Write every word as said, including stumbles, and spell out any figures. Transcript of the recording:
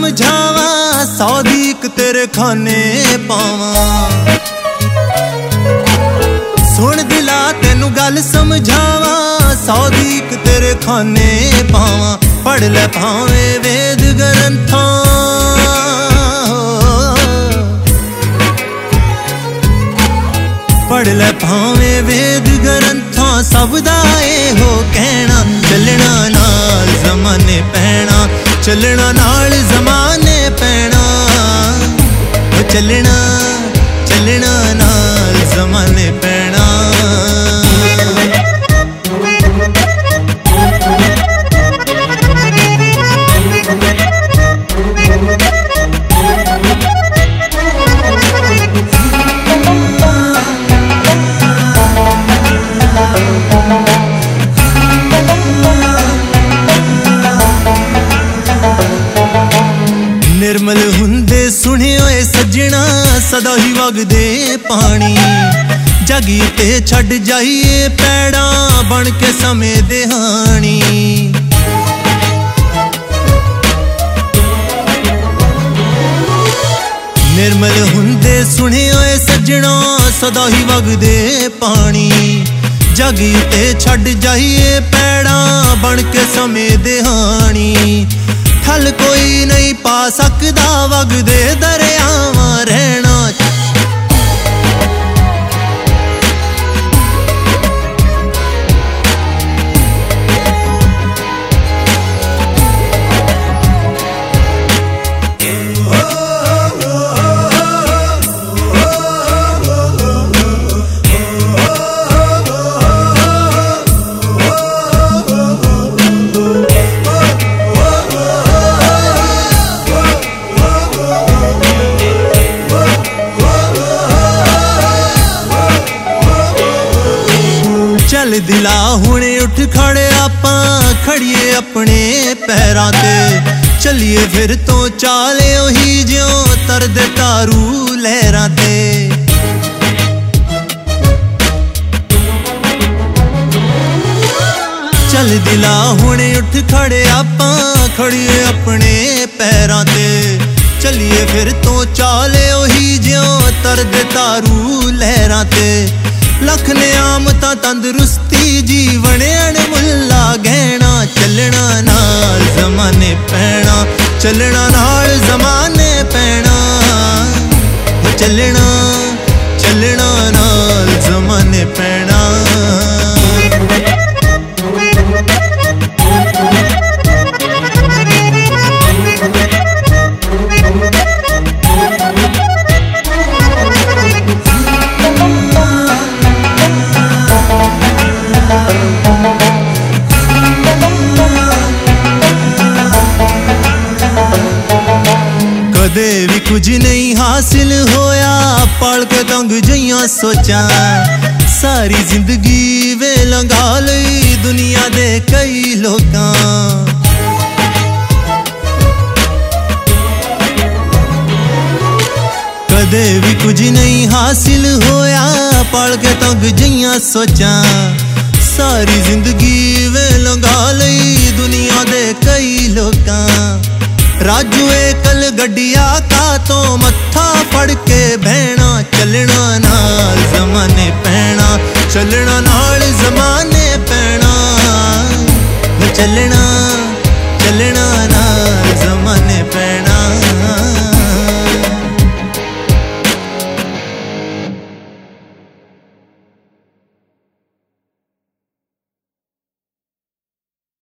समझावा, सौ दीक तेरे खाने पावा। सुन दिला तेनू गल समझावा, सौ दीक तेरे खाने पावा। पढ़ ले भावे वेद ग्रंथां, पढ़ ले भावे वेद ग्रंथां, सब दा एहो कहना। चलना नाल ज़माने पैना, चलना नाल ज़माने पैना। चलना चलना नाल ज़माने पैना। निर्मल हुंदे सुने होए सजना, सदा ही वगदे पानी। जगी ते छड़ जाइए पैड़ा, बन के समय दे हानी। निर्मल हुंदे सुने होए सजना, सदा ही वगदे पानी। जगी ते छड़ जाइए पैड़ा, बन के समय दे हानी। ठल कोई नहीं पा सकदा, वगदे दरियावां रहना। चल दिला हुणे उठ खड़े आपां, खड़िए अपने पैरां ते। चलिए फिर तो चाले ओही ज्यों, तरदे तारू लहरां ते। चल दिला हुणे उठ खड़े आपां, खड़िए अपने पैरां ते। चलिए फिर तो चाले ओही ज्यों, तरदे तारू लहरां ते। लख नियामतां तंदरुस्ती, जीवन अणमुल्ला गहना। चलना नाल ज़माने पैना, चलना नाल ज़माने पैना। चलना चलना नाल ज़माने पैना। कदे भी कुछ नहीं हासिल होया, पल के तंग जइयां सोचां। सारी जिंदगी वे लंघा लई दुनिया दे कई लोकां। कदे भी कुछ नहीं हासिल होया, पल के तंग जइयां सोचां। सारी जिंदगी वे लंघा लई दुनिया दे कई लोकां। राजू एकल गड्डिया का तो मत्था फड़ के बहना। चलना नाल ज़माने पैना, चलना नाल ज़माने पैना। चलना चलना नाल ज़माने पैना।